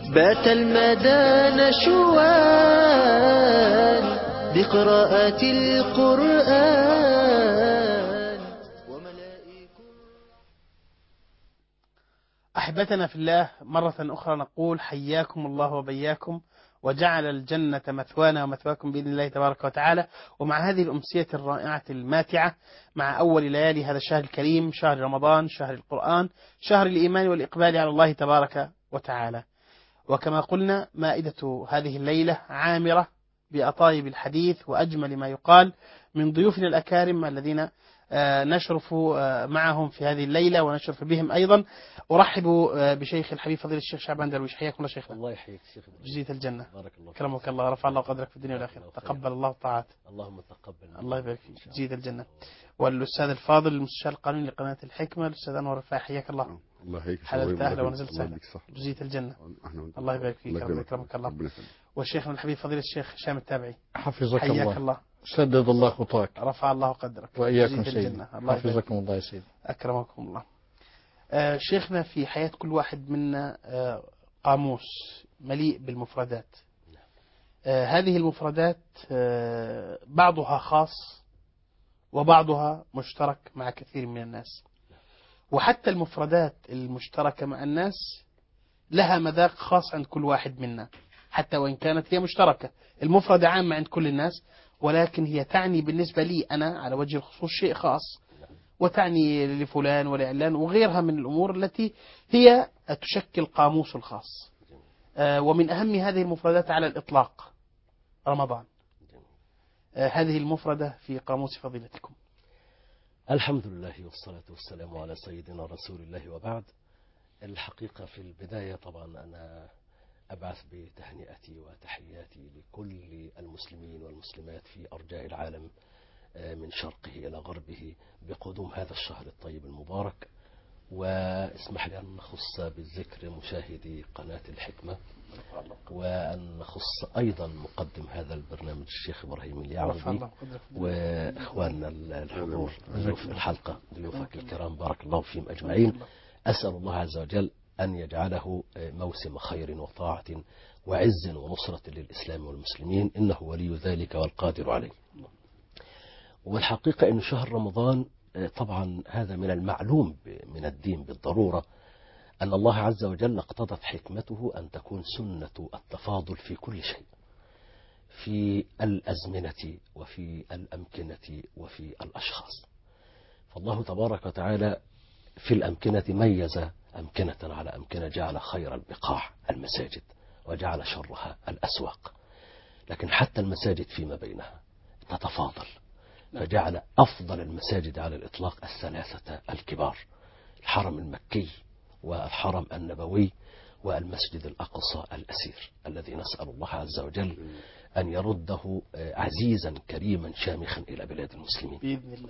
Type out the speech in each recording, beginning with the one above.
بات المدى نشوان بقراءة القرآن وملائك. أحبتنا في الله، مرة أخرى نقول حياكم الله وبياكم، وجعل الجنة مثوانا ومثواكم بإذن الله تبارك وتعالى. ومع هذه الأمسية الرائعة الماتعة، مع أول ليالي هذا الشهر الكريم، شهر رمضان، شهر القرآن، شهر الإيمان والإقبال على الله تبارك وتعالى. وكما قلنا، مائدة هذه الليلة عامرة بأطايب الحديث وأجمل ما يقال من ضيوفنا الأكارم الذين نشرف معهم في هذه الليلة ونشرف بهم أيضا. أرحب بشيخ الحبيب فضيلة الشيخ شعبان درويش. حياكم الله شيخنا. الله يحييك شيخ. جزية الجنة. بارك الله فيك. كرمك الله، رفع الله قدرك في الدنيا والآخرة. تقبل الله الطاعات. اللهم تقبل. الله يبارك فيك. جزية الجنة. والأستاذ الفاضل المستشار القانوني لقناة الحكمة الأستاذ أنور رفاعي، حياك الله. الله يحييك. حللت أهلا ونزلت سهلا. جزية الجنة. الله يبارك فيك. الله يكرمك الله. والشيخ الحبيب فضيلة الشيخ هشام التابعي، حفظك حياك الله. الله. سدد الله خطاك. رفع الله قدرك وإياكم جزية سيدي. الجنة. الله حفظكم الله يا سيدي. أكرمكم الله. شيخنا، في حياة كل واحد منا قاموس مليء بالمفردات. هذه المفردات بعضها خاص وبعضها مشترك مع كثير من الناس، وحتى المفردات المشتركة مع الناس لها مذاق خاص عند كل واحد منا، حتى وإن كانت هي مشتركة. المفردة عامة عند كل الناس، ولكن هي تعني بالنسبة لي أنا على وجه الخصوص شيء خاص، وتعني لفلان ولعلان وغيرها من الأمور التي هي تشكل قاموس الخاص. ومن أهم هذه المفردات على الإطلاق رمضان. هذه المفردة في قاموس فضيلتكم. الحمد لله والصلاة والسلام على سيدنا رسول الله، وبعد. الحقيقة في البداية طبعا أنا أبعث بتهنئتي وتحياتي لكل المسلمين والمسلمات في أرجاء العالم من شرقه إلى غربه بقدوم هذا الشهر الطيب المبارك. واسمح لي أن نخص بالذكر مشاهدي قناة الحكمة، وأن نخص أيضا مقدم هذا البرنامج الشيخ إبراهيم اليعربي وإخواننا الحضور ضيوف الحلقة، ضيوفك الكرام، بارك الله فيهم أجمعين. أسأل الله عز وجل أن يجعله موسم خير وطاعة وعز ونصرة للإسلام والمسلمين، إنه ولي ذلك والقادر عليه. والحقيقة أن شهر رمضان طبعا هذا من المعلوم من الدين بالضرورة، أن الله عز وجل اقتضت حكمته أن تكون سنة التفاضل في كل شيء، في الأزمنة وفي الأمكنة وفي الأشخاص. فالله تبارك وتعالى في الأمكنة ميز أمكنة على أمكنة، جعل خير البقاع المساجد وجعل شرها الأسواق، لكن حتى المساجد فيما بينها تتفاضل، فجعل أفضل المساجد على الإطلاق الثلاثة الكبار: الحرم المكي والحرم النبوي والمسجد الأقصى الأسير، الذي نسأل الله عز وجل أن يرده عزيزا كريما شامخا إلى بلاد المسلمين بإذن الله.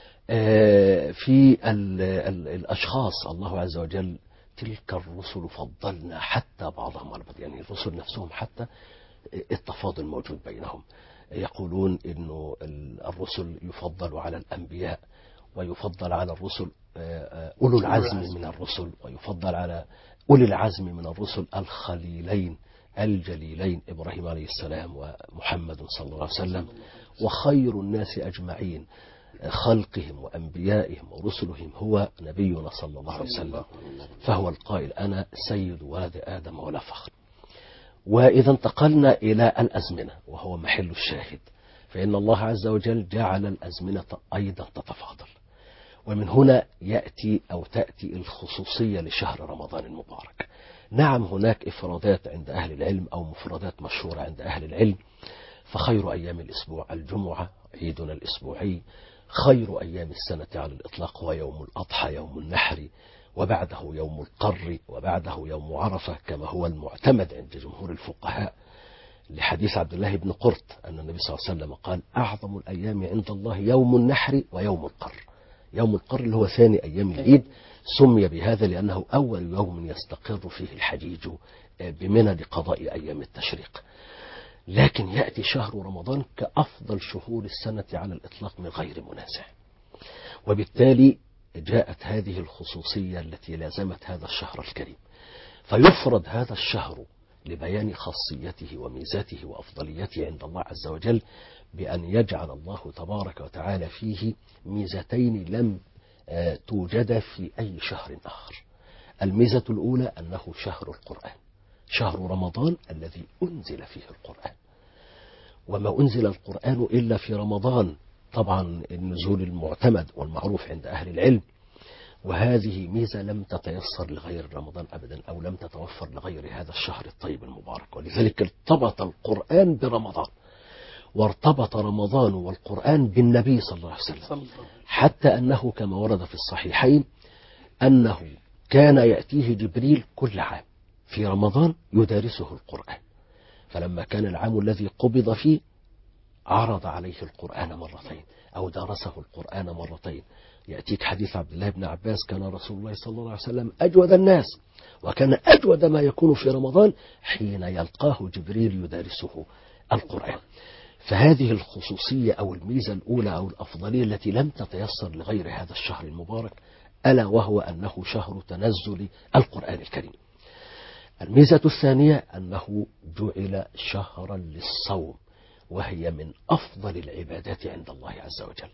في الأشخاص الله عز وجل تلك الرسل فضلنا حتى بعضهم على بعض، يعني الرسل نفسهم حتى التفاضل موجود بينهم. يقولون إنه الرسل يفضل على الأنبياء، ويفضل على الرسل أولو العزم من الرسل، ويفضل على أولي العزم من الرسل الخليلين الجليلين إبراهيم عليه السلام ومحمد صلى الله عليه وسلم. وخير الناس أجمعين خلقهم وأنبيائهم ورسلهم هو نبينا صلى الله عليه وسلم، فهو القائل: أنا سيد ولد آدم ولا فخر. وإذا انتقلنا إلى الأزمنة وهو محل الشاهد، فإن الله عز وجل جعل الأزمنة أيضا تتفاضل، ومن هنا تأتي الخصوصية لشهر رمضان المبارك. نعم، هناك إفرادات عند أهل العلم أو مفردات مشهورة عند أهل العلم، فخير أيام الأسبوع الجمعة، عيدنا الأسبوعي. خير أيام السنة على الإطلاق هو يوم الأضحى، يوم النحر، وبعده يوم القر، وبعده يوم عرفة، كما هو المعتمد عند جمهور الفقهاء، لحديث عبد الله بن قرط أن النبي صلى الله عليه وسلم قال: أعظم الأيام عند الله يوم النحر ويوم القر. يوم القر اللي هو ثاني أيام العيد سمي بهذا لأنه أول يوم يستقر فيه الحجيج بمنى لقضاء أيام التشريق. لكن يأتي شهر رمضان كأفضل شهور السنة على الإطلاق من غير منازع، وبالتالي جاءت هذه الخصوصية التي لازمت هذا الشهر الكريم، فيفرض هذا الشهر لبيان خاصيته وميزاته وأفضليته عند الله عز وجل، بأن يجعل الله تبارك وتعالى فيه ميزتين لم توجد في أي شهر آخر. الميزة الأولى أنه شهر القرآن، شهر رمضان الذي أنزل فيه القرآن، وما أنزل القرآن إلا في رمضان، طبعا النزول المعتمد والمعروف عند أهل العلم، وهذه ميزة لم تتيسر لغير رمضان أبدا، أو لم تتوفر لغير هذا الشهر الطيب المبارك. ولذلك ارتبط القرآن برمضان، وارتبط رمضان والقرآن بالنبي صلى الله عليه وسلم، حتى أنه كما ورد في الصحيحين أنه كان يأتيه جبريل كل عام في رمضان يدارسه القرآن، فلما كان العام الذي قبض فيه عرض عليه القرآن مرتين أو درسه القرآن مرتين. يأتيك حديث عبد الله بن عباس: كان رسول الله صلى الله عليه وسلم أجود الناس، وكان أجود ما يكون في رمضان حين يلقاه جبريل يدارسه القرآن. فهذه الخصوصية أو الميزة الأولى أو الأفضلية التي لم تتيسر لغير هذا الشهر المبارك، ألا وهو أنه شهر تنزل القرآن الكريم. الميزة الثانية أنه جعل شهرا للصوم، وهي من أفضل العبادات عند الله عز وجل.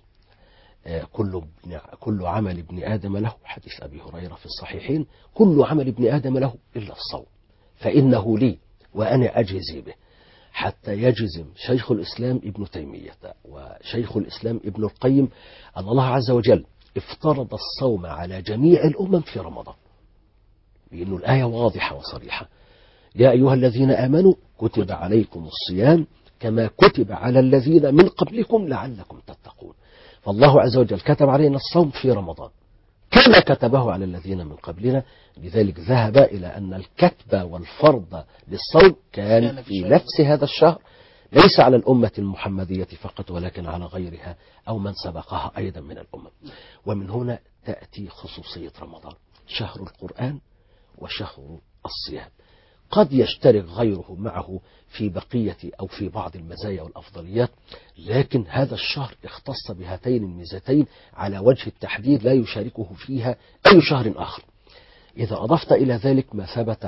كل عمل ابن آدم له، حديث أبي هريرة في الصحيحين: كل عمل ابن آدم له إلا الصوم فإنه لي وأنا أجزي به. حتى يجزم شيخ الإسلام ابن تيمية وشيخ الإسلام ابن القيم أن الله عز وجل افترض الصوم على جميع الأمم في رمضان، لأن الآية واضحة وصريحة: يا أيها الذين آمنوا كتب عليكم الصيام كما كتب على الذين من قبلكم لعلكم تتقون. فالله عز وجل كتب علينا الصوم في رمضان كما كتبه على الذين من قبلنا. لذلك ذهب إلى أن الكتب والفرض للصوم كان في نفس هذا الشهر، ليس على الأمة المحمدية فقط ولكن على غيرها أو من سبقها أيضا من الأمم. ومن هنا تأتي خصوصية رمضان، شهر القرآن وشهر الصيام. قد يشترك غيره معه في بقية أو في بعض المزايا والأفضليات، لكن هذا الشهر اختص بهاتين الميزتين على وجه التحديد لا يشاركه فيها أي شهر آخر. إذا أضفت إلى ذلك ما ثبت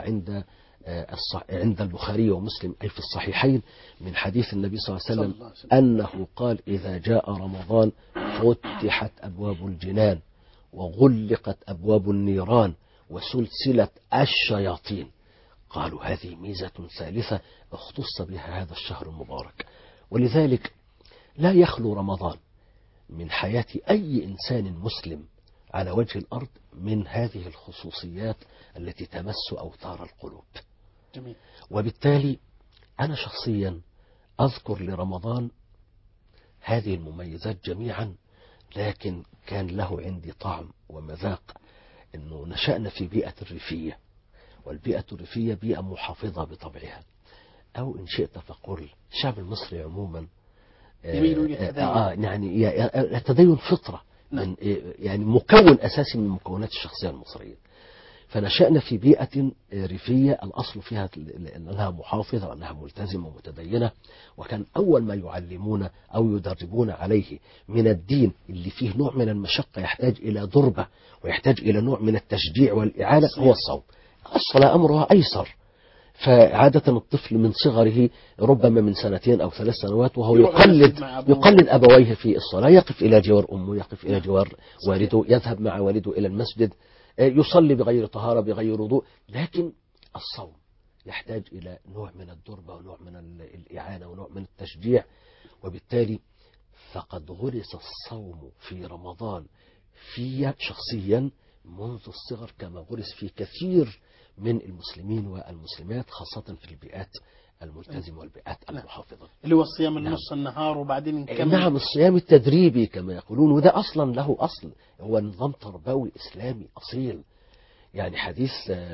عند البخاري ومسلم أي في الصحيحين من حديث النبي صلى الله عليه وسلم أنه قال: إذا جاء رمضان فتحت أبواب الجنان وغلقت أبواب النيران وسلسلة الشياطين. قالوا: هذه ميزة ثالثة اختص بها هذا الشهر المبارك. ولذلك لا يخلو رمضان من حياة أي إنسان مسلم على وجه الأرض من هذه الخصوصيات التي تمس أوتار القلوب. جميل. وبالتالي أنا شخصيا أذكر لرمضان هذه المميزات جميعا، لكن كان له عندي طعم ومذاق أنه نشأنا في بيئة الريفية، والبيئة الريفية بيئة محافظة بطبعها، أو إن شئت فقل الشعب المصري عموما يميل إلى التدين. يعني التدين فطرة، من يعني مكون أساسي من مكونات الشخصية المصرية. فنشأنا في بيئة ريفية الأصل فيها أنها محافظة وأنها ملتزمة ومتدينة، وكان أول ما يعلمون أو يدربون عليه من الدين اللي فيه نوع من المشقة يحتاج إلى ضربة ويحتاج إلى نوع من التشجيع والإعانة هو الصوم. الصلاة أمرها أيسر، فعادة الطفل من صغره ربما من 2 أو 3 سنوات وهو يقلد أبويه في الصلاة، يقف إلى جوار أمه، يقف إلى جوار والده، يذهب مع والده إلى المسجد، يصلي بغير طهارة بغير وضوء. لكن الصوم يحتاج إلى نوع من الضربة ونوع من الإعانة ونوع من التشجيع. وبالتالي فقد غرس الصوم في رمضان في شخصيا منذ الصغر، كما غرس في كثير من المسلمين والمسلمات، خاصة في البيئات الملتزمة والبيئات المحافظة، اللي هو الصيام النص النهار وبعدين نكمل. نعم، الصيام التدريبي كما يقولون، وده أصلا له أصل، هو نظام تربوي إسلامي أصيل. يعني حديث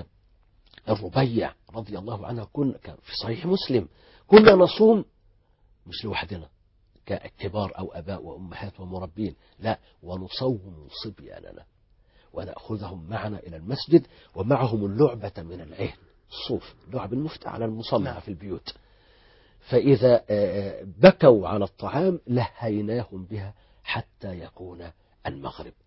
الربيع رضي الله عنها كان في صحيح مسلم: كنا نصوم مش لوحدنا ككبار أو أباء وأمهات ومربين، لا، ونصوم صبياننا ونأخذهم معنا إلى المسجد ومعهم اللعبة من العهن، الصوف، لعب المفتى على المصنع في البيوت، فإذا بكوا على الطعام لهيناهم بها حتى يكون المغرب.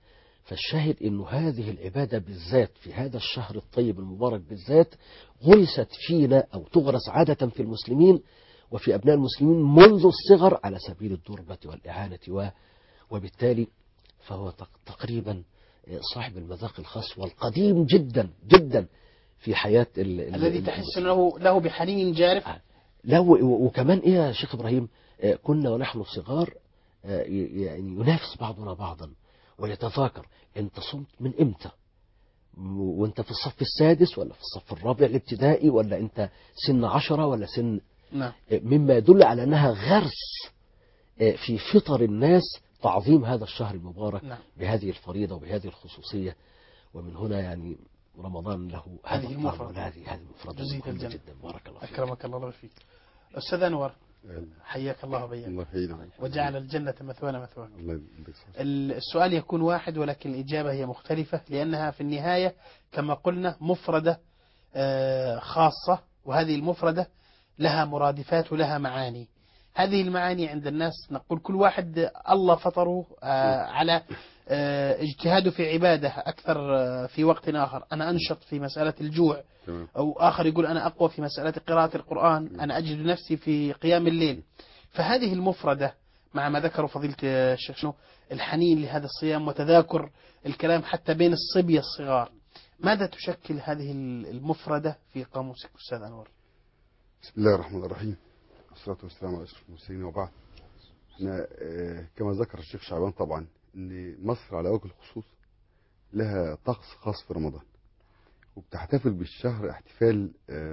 فالشاهد أنه هذه العبادة بالذات في هذا الشهر الطيب المبارك بالذات غرست فينا أو تغرس عادة في المسلمين وفي أبناء المسلمين منذ الصغر على سبيل الدربة والإعانة وبالتالي فهو تقريبا صاحب المذاق الخاص والقديم جدا جدا في حياة الذي تحس أنه له بحنين جارف. لا وكمان إيه يا شيخ إبراهيم، كنا ونحن صغار يعني ينافس بعضنا بعضا ويتذاكر أنت صمت من إمتى، وأنت في الصف السادس ولا في الصف الرابع الابتدائي، ولا أنت سن 10 ولا سن. نعم. مما يدل على أنها غرس في فطر الناس تعظيم هذا الشهر المبارك. نعم. بهذه الفريضة وبهذه الخصوصية. ومن هنا يعني رمضان له هذه المفردة، هذه المفردة مهمة جدا. بارك الله فيك. أكرمك الله فيك. أستاذ أنور، حياك الله وبياك. الله يحيينا وجعل الجنة مثوانا مثواك. الله السؤال يكون واحد ولكن الإجابة هي مختلفة، لأنها في النهاية كما قلنا مفردة خاصة، وهذه المفردة لها مرادفات ولها معاني. هذه المعاني عند الناس نقول كل واحد الله فطره على اجتهاده في عبادة أكثر في وقت آخر. أنا أنشط في مسألة الجوع، أو آخر يقول أنا أقوى في مسألة قراءة القرآن، أنا أجد نفسي في قيام الليل. فهذه المفردة مع ما ذكروا فضيلة الشيخ شنو الحنين لهذا الصيام وتذاكر الكلام حتى بين الصبية الصغار، ماذا تشكل هذه المفردة في قاموسك أستاذ أنور؟ بسم الله الرحمن الرحيم، والصلاة والسلام على أشرف المرسلين وبعد. احنا كما ذكر الشيخ شعبان طبعا ان مصر على وجه الخصوص لها طقس خاص في رمضان، وبتحتفل بالشهر احتفال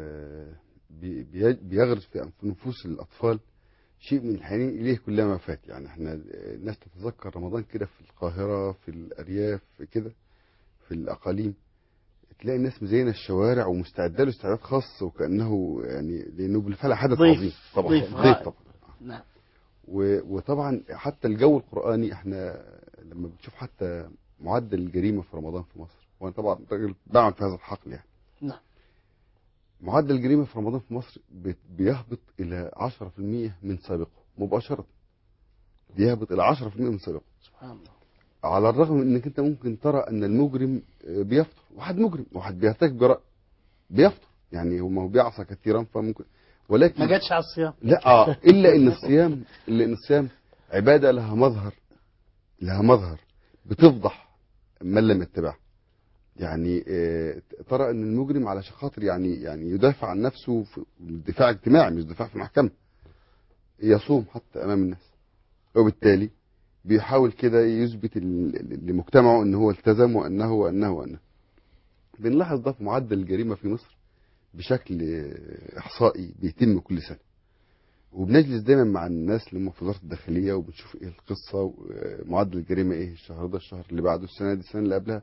بيغرس في نفوس الأطفال شيء من الحنين إليه كلما فات. يعني احنا الناس تتذكر رمضان كده في القاهرة، في الأرياف كده، في الأقاليم تلاقي الناس مزينة الشوارع ومستعدة له استعداد خاص، وكأنه يعني لأنه بالفعل حدث عظيم طبعا. ضيف طبعا. نعم. وطبعا حتى الجو القرآني، احنا لما بتشوف حتى معدل الجريمة في رمضان في مصر، وانا طبعا راجل بعمل في هذا الحقل يعني. نعم. معدل الجريمة في رمضان في مصر بيهبط إلى 10% من سابقه مباشرة، بيهبط إلى 10% من سابقه. سبحان الله. على الرغم من انك انت ممكن ترى ان المجرم بيفطر، واحد مجرم، واحد بيرتكب جرائم بيفطر، يعني هو بيعصى كثيرا فممكن، ولكن ما جاتش على الصيام. لا الا ان الصيام عباده لها مظهر بتفضح من لم يتبعها. يعني ترى ان المجرم علشان خاطر يعني يدافع عن نفسه في دفاع اجتماعي مش دفاع في محكمه، يصوم حتى امام الناس، وبالتالي بيحاول كده يثبت لمجتمعه ان هو التزم وانه. بنلاحظ ده في معدل الجريمه في مصر بشكل احصائي بيتم كل سنه، وبنجلس دايما مع الناس اللي هم في وزاره الداخليه وبنشوف ايه القصه، معدل الجريمه ايه الشهر ده، الشهر اللي بعده، السنه دي، السنه اللي قبلها.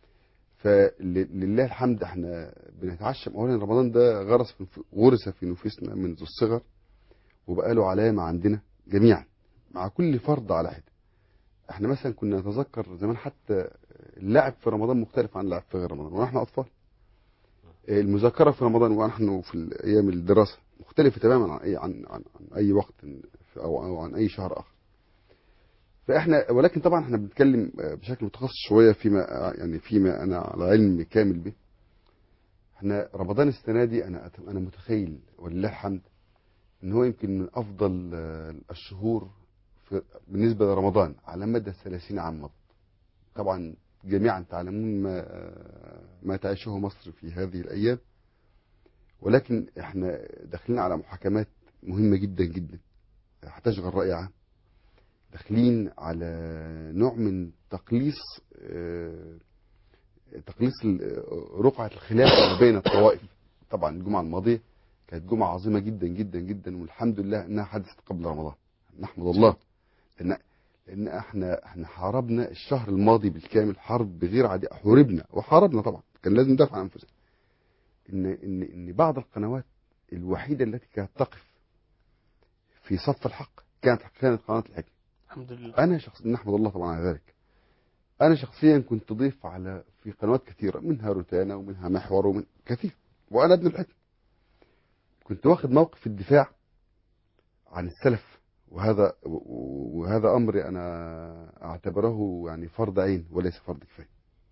فلله الحمد احنا بنتعشم. اولا رمضان ده غرس في نفوسنا منذ الصغر، وبقى له علامه عندنا جميعا مع كل فرد على حده. احنا مثلا كنا نتذكر زمان حتى اللعب في رمضان مختلف عن اللعب في غير رمضان ونحن اطفال. المذاكره في رمضان ونحن في ايام الدراسه مختلفه تماما عن اي وقت او عن اي شهر اخر. فاحنا ولكن طبعا احنا بنتكلم بشكل متخصص شويه فيما انا على علم كامل به. احنا رمضان السنه دي انا متخيل ولله الحمد ان هو يمكن من افضل الشهور بالنسبة لرمضان على مدى 30 عام مضت. طبعا جميعا تعلمون ما تعيشه مصر في هذه الأيام، ولكن احنا داخلين على محاكمات مهمة جدا جدا هتشغل رأي عام، داخلين على نوع من تقليص رقعة الخلاف بين الطوائف. طبعا الجمعة الماضية كانت جمعة عظيمة جدا جدا جدا، والحمد لله انها حدثت قبل رمضان، نحمد الله. لان احنا حاربنا الشهر الماضي بالكامل حرب غير عاديه، وحاربنا طبعا، كان لازم ندافع عن انفسنا. ان بعض القنوات الوحيده التي كانت تقف في صف الحق كانت قناه الحكمه. الحمد لله. انا شخصيا نحمد الله طبعا على ذلك. انا شخصيا كنت ضيف في قنوات كثيره، منها روتانا ومنها محور ومن كثير، وانا ابن الحكمه كنت واخد موقف الدفاع عن السلف وهذا أمر أنا أعتبره يعني فرض عين وليس فرض كفاية.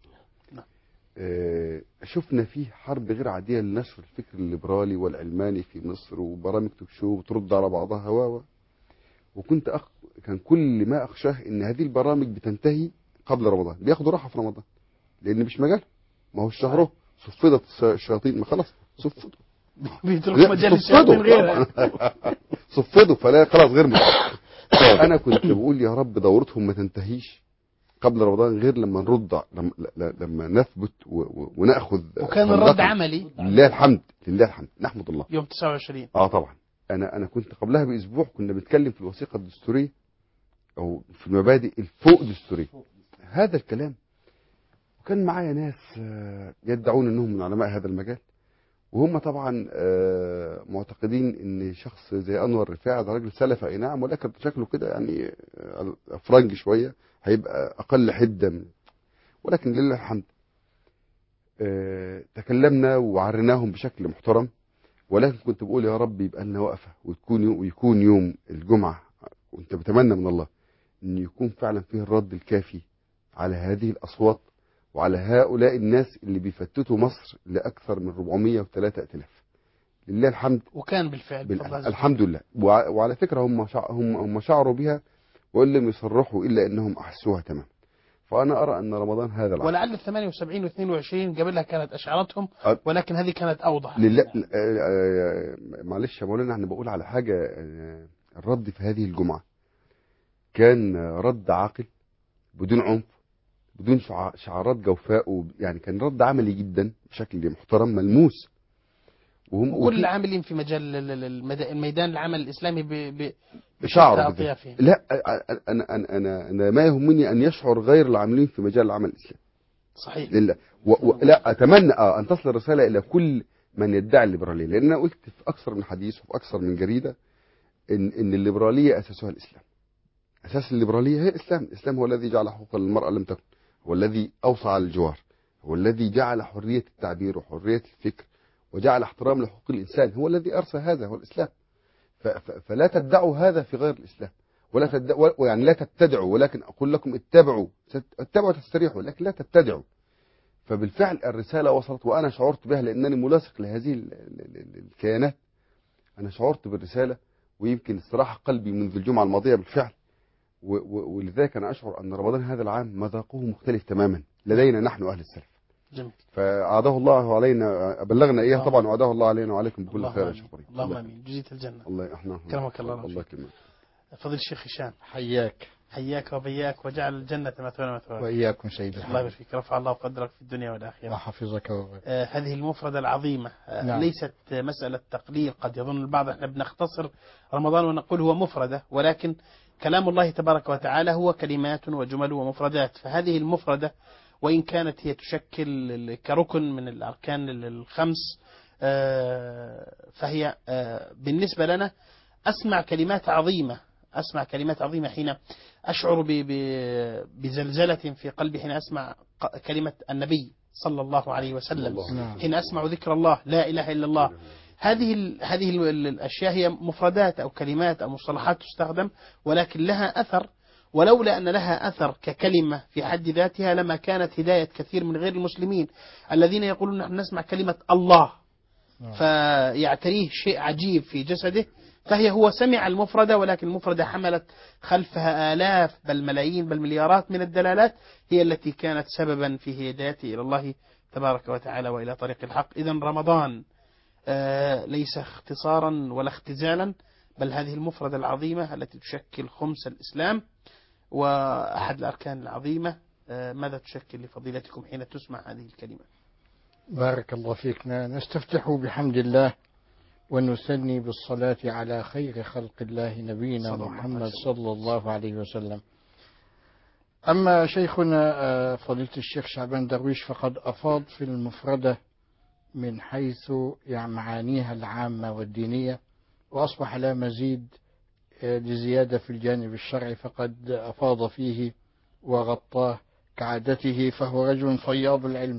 شفنا فيه حرب غير عادية لنشر الفكر الليبرالي والعلماني في مصر، وبرامج توك شو بترد على بعضها وكنت كان كل ما أخشاه إن هذه البرامج بتنتهي قبل رمضان، بياخدوا راحة في رمضان لأن مش مجال، ما هو الشهر صفدت الشياطين، ما خلاص صفدوا بيتركوا مجال الشياطين غيرها. صفدوا فلا خلاص غير مجال. أنا كنت بقول يا رب دورتهم ما تنتهيش قبل رمضان غير لما نرد، لما نثبت ونأخذ. وكان الرد عملي لله الحمد، لله الحمد، نحمد الله. يوم 29 طبعا أنا كنت قبلها بأسبوع كنا بنتكلم في الوثيقة الدستورية أو في المبادئ الفوق دستورية، هذا الكلام. وكان معايا ناس يدعون أنهم من علماء هذا المجال، وهم طبعا معتقدين ان شخص زي انور رفاعي ده راجل سلفي اي نعم، ولكن شكله كده يعني فرنج شويه، هيبقى اقل حده ولكن لله الحمد تكلمنا وعرناهم بشكل محترم. ولكن كنت بقول يا رب يبقى لنا وقفه ويكون يوم الجمعه، وانت بتمنى من الله ان يكون فعلا فيه الرد الكافي على هذه الاصوات وعلى هؤلاء الناس اللي بيفتتوا مصر لأكثر من 403 ائتلاف. لله الحمد. وكان بالفعل الحمد لله. وعلى فكرة هم شعروا بها وإن لم يصرحوا إلا أنهم أحسوها تمام. فأنا أرى أن رمضان هذا العام، ولعل 78 و22 قبلها كانت أشعاراتهم، ولكن هذه كانت أوضح. لله. معلش يا مولانا، احنا بقول على حاجة. الرد في هذه الجمعة كان رد عاقل بدون عنف بدون شعارات جوفاء، يعني كان رد عملي جدا بشكل محترم ملموس. وكل العاملين في مجال الميدان العمل الإسلامي بشعر لا، أنا ما يهمني أن يشعر غير العاملين في مجال العمل الإسلامي. صحيح. لله. لا أتمنى أن تصل الرسالة إلى كل من يدعي الليبرالية، لأن أنا قلت في أكثر من حديث وفي أكثر من جريدة إن الليبرالية أساسها الإسلام. أساس الليبرالية هي الإسلام. الإسلام هو الذي جعل حقوق المرأة لم تكن، هو الذي أوصى على الجوار، هو الذي جعل حرية التعبير وحرية الفكر وجعل احترام لحقوق الإنسان، هو الذي أرسى هذا، هو الإسلام. فلا تدعوا هذا في غير الإسلام، يعني لا تبتدعوا، ولكن أقول لكم اتبعوا تستريحوا، لكن لا تبتدعوا. فبالفعل الرسالة وصلت، وأنا شعرت بها لأنني ملاصق لهذه الكيانات. أنا شعرت بالرسالة، ويمكن استراح قلبي منذ الجمعة الماضية بالفعل. ولذلك أنا أشعر أن رمضان هذا العام مذاقه مختلف تماما لدينا نحن أهل السلف. جميل. فأعاده الله علينا، بلغنا إياه طبعا، وأعاده الله علينا وعليكم بكل خير يا شيخ. اللهم آمين. جزيت الجنة. الله يحفظك. كرمك الله. الله يكرمك. فضيل الشيخ هشام، حياك وبياك، وجعل الجنة مثوانا مثواك. وإياكم سيد الله يبارك فيك، رفع الله قدرك في الدنيا والآخرة وحفظك هذه المفردة العظيمة نعم. ليست مسألة تقليل. قد يظن البعض احنا بنختصر رمضان ونقول هو مفردة، ولكن كلام الله تبارك وتعالى هو كلمات وجمل ومفردات. فهذه المفردة وإن كانت هي تشكل كركن من الأركان الخمس، فهي بالنسبة لنا أسمع كلمات عظيمة حين أشعر بزلزلة في قلبي، حين أسمع كلمة النبي صلى الله عليه وسلم، حين أسمع ذكر الله لا إله إلا الله. هذه الأشياء هي مفردات أو كلمات أو مصطلحات تستخدم، ولكن لها أثر. ولولا أن لها أثر ككلمة في حد ذاتها لما كانت هداية كثير من غير المسلمين الذين يقولون نحن نسمع كلمة الله فيعتريه شيء عجيب في جسده، هو سمع المفردة، ولكن المفردة حملت خلفها آلاف بل ملايين بل مليارات من الدلالات هي التي كانت سببا في هدايته إلى الله تبارك وتعالى وإلى طريق الحق. إذن رمضان ليس اختصارا ولا اختزالا، بل هذه المفردة العظيمة التي تشكل خمس الإسلام وأحد الأركان العظيمة. ماذا تشكل لفضيلتكم حين تسمع هذه الكلمة؟ بارك الله فيك. نستفتح بحمد الله ونثني بالصلاة على خير خلق الله نبينا محمد صلى الله عليه وسلم. أما شيخنا فضيلة الشيخ شعبان درويش فقد أفاض في المفردة من حيث معانيها العامة والدينية، وأصبح لا مزيد لزيادة في الجانب الشرعي، فقد أفاض فيه وغطاه كعادته، فهو رجل فياض العلم.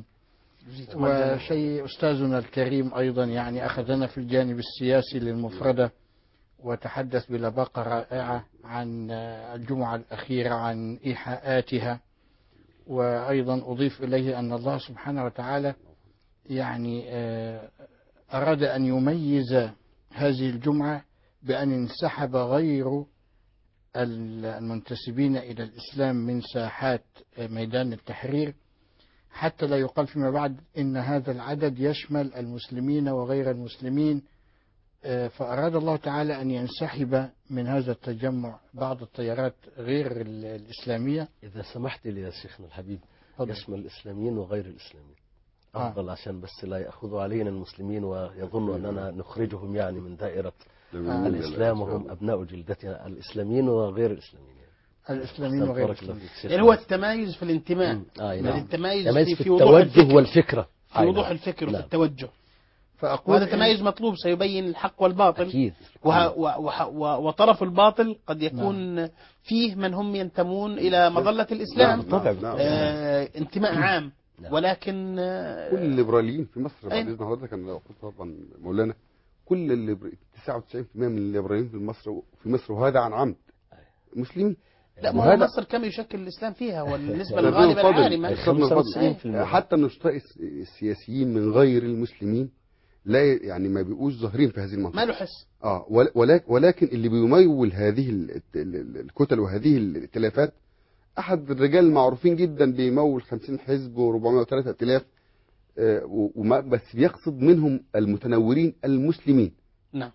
وشيء أستاذنا الكريم أيضا أخذنا في الجانب السياسي للمفردة وتحدث بلباقة رائعة عن الجمعة الأخيرة، عن إيحاءاتها. وأيضا أضيف إليه أن الله سبحانه وتعالى يعني أراد أن يميز هذه الجمعة بأن انسحب غير المنتسبين إلى الإسلام من ساحات ميدان التحرير، حتى لا يقال فيما بعد إن هذا العدد يشمل المسلمين وغير المسلمين. فأراد الله تعالى أن ينسحب من هذا التجمع بعض التيارات غير الإسلامية. إذا سمحت لي يا شيخنا الحبيب، تفضل. يشمل الإسلاميين وغير الإسلاميين أفضل، عشان بس لا يأخذوا علينا المسلمين ويظنوا أننا نخرجهم يعني من دائرة الإسلام وهم أبناء جلدتنا. الإسلاميين وغير الإسلاميين الإسلاميين وغير الإسلاميين، يعني هو التمايز في الانتماء، نعم. التمايز في وضوح التوجه الفكر، والفكرة، في وضوح الفكر وفي نعم. التوجه. فأقول وهذا تمايز مطلوب سيبين الحق والباطل. أكيد. وطرف الباطل قد يكون فيه من هم ينتمون إلى مظلة الإسلام، انتماء عام، ولكن كل الليبراليين في مصر، بعد أين؟ اذن حضرتك انا لو قلت طبعا مولانا، كل 99% من الليبراليين في مصر وهذا عن عمد مسلمين. لا، ما هو مصر كم يشكل الإسلام فيها والنسبة ده الغالبة فضل. العالمة. أستاذنا فضل. 95%. حتى النشطاء السياسيين من غير المسلمين لا يعني ما بيبقوش ظاهرين في هذه المنطقة، ما له حس. ولكن اللي بيمول هذه الكتل وهذه الائتلافات احد الرجال المعروفين جدا، بيمول 50 حزب و403 ائتلاف، بس بيقصد منهم المتنورين المسلمين. نعم.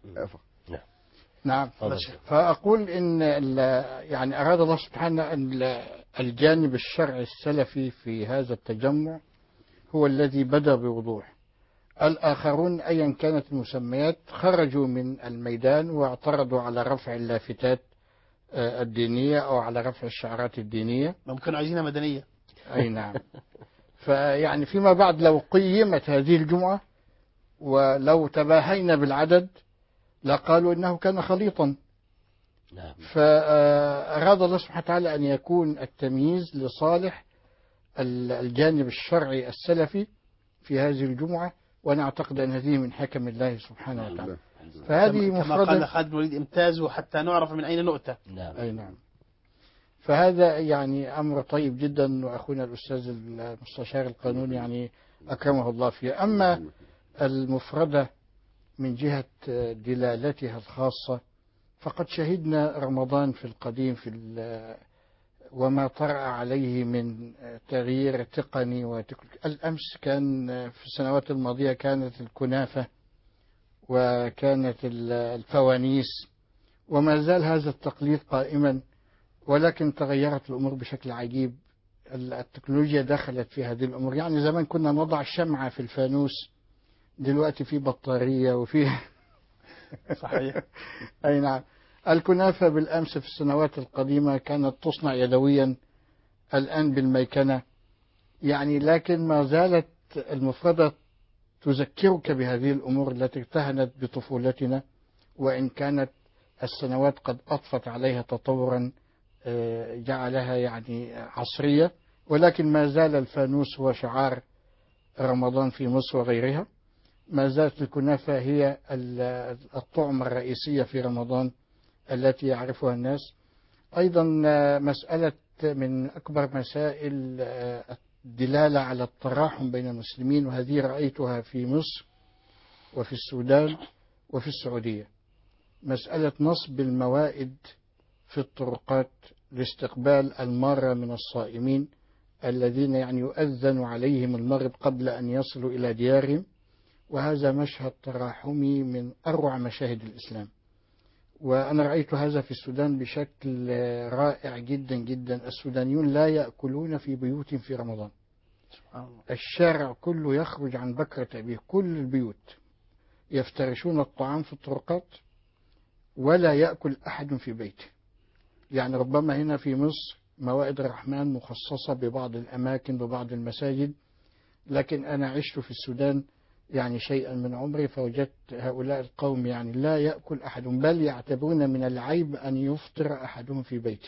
نعم. فأقول إن يعني أراد الله سبحانه أن الجانب الشرعي السلفي في هذا التجمع هو الذي بدأ بوضوح. الآخرون أيا كانت المسميات خرجوا من الميدان واعترضوا على رفع اللافتات الدينية أو على رفع الشعارات الدينية. ممكن عايزينها مدنية. أي نعم. فيعني فيما بعد لو قيمت هذه الجمعة ولو تباهينا بالعدد لقالوا إنه كان خليطا. نعم. فأراد الله سبحانه وتعالى أن يكون التمييز لصالح الجانب الشرعي السلفي في هذه الجمعة، وأنا أعتقد أن هذه من حكم الله سبحانه وتعالى. فهذه كما قال خالد بن الوليد: امتازوا حتى نعرف من أين نؤتى. نعم. أي نعم. فهذا يعني أمر طيب جدا، وأخونا الأستاذ المستشار القانوني يعني أكرمه الله فيه. أما المفردة من جهة دلالتها الخاصة، فقد شهدنا رمضان في القديم وما طرأ عليه من تغيير تقني الأمس كان في السنوات الماضية كانت الكنافة وكانت الفوانيس، وما زال هذا التقليد قائما، ولكن تغيرت الأمور بشكل عجيب. التكنولوجيا دخلت في هذه الأمور. يعني زمان كنا نضع الشمعة في الفانوس، دلوقتي في بطارية وفي صحيح. أي نعم. الكنافة بالأمس في السنوات القديمة كانت تصنع يدويا، الآن بالميكنة يعني. لكن ما زالت المفردة تذكرك بهذه الأمور التي ارتهنت بطفولتنا، وإن كانت السنوات قد أضفت عليها تطورا جعلها يعني عصرية، ولكن ما زال الفانوس هو شعار رمضان في مصر وغيرها. ما زالت الكنافة هي الطعمة الرئيسية في رمضان التي يعرفها الناس. أيضا مسألة من أكبر مسائل الدلالة على التراحم بين المسلمين، وهذه رأيتها في مصر وفي السودان وفي السعودية. مسألة نصب الموائد في الطرقات لاستقبال المارة من الصائمين الذين يعني يؤذن عليهم المغرب قبل أن يصلوا إلى ديارهم، وهذا مشهد تراحمي من أروع مشاهد الإسلام. وأنا رأيت هذا في السودان بشكل رائع جدا جدا. السودانيون لا يأكلون في بيوت في رمضان. الشارع كله يخرج عن بكرة أبيه، كل البيوت يفترشون الطعام في الطرقات، ولا يأكل أحد في بيته. يعني ربما هنا في مصر موائد الرحمن مخصصة ببعض الأماكن ببعض المساجد، لكن أنا عشت في السودان يعني شيئا من عمري، فوجدت هؤلاء القوم يعني لا يأكل أحد، بل يعتبرون من العيب أن يفطر أحدهم في بيته.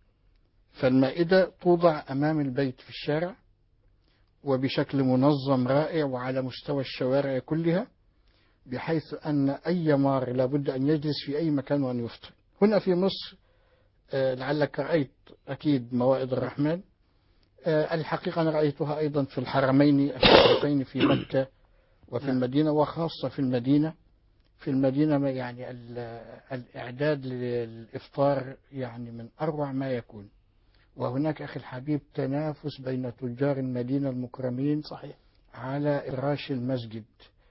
فالمائدة توضع أمام البيت في الشارع وبشكل منظم رائع وعلى مستوى الشوارع كلها، بحيث أن أي مار لابد أن يجلس في أي مكان وأن يفطر. هنا في مصر لعلك رأيت أكيد موائد الرحمن. الحقيقة أنا رأيتها أيضا في الحرمين الشريفين في مكة وفي المدينة، وخاصة في المدينة. في المدينة يعني الإعداد للإفطار يعني من أروع ما يكون. وهناك أخي الحبيب تنافس بين تجار المدينة المكرمين صحيح. على إراش المسجد،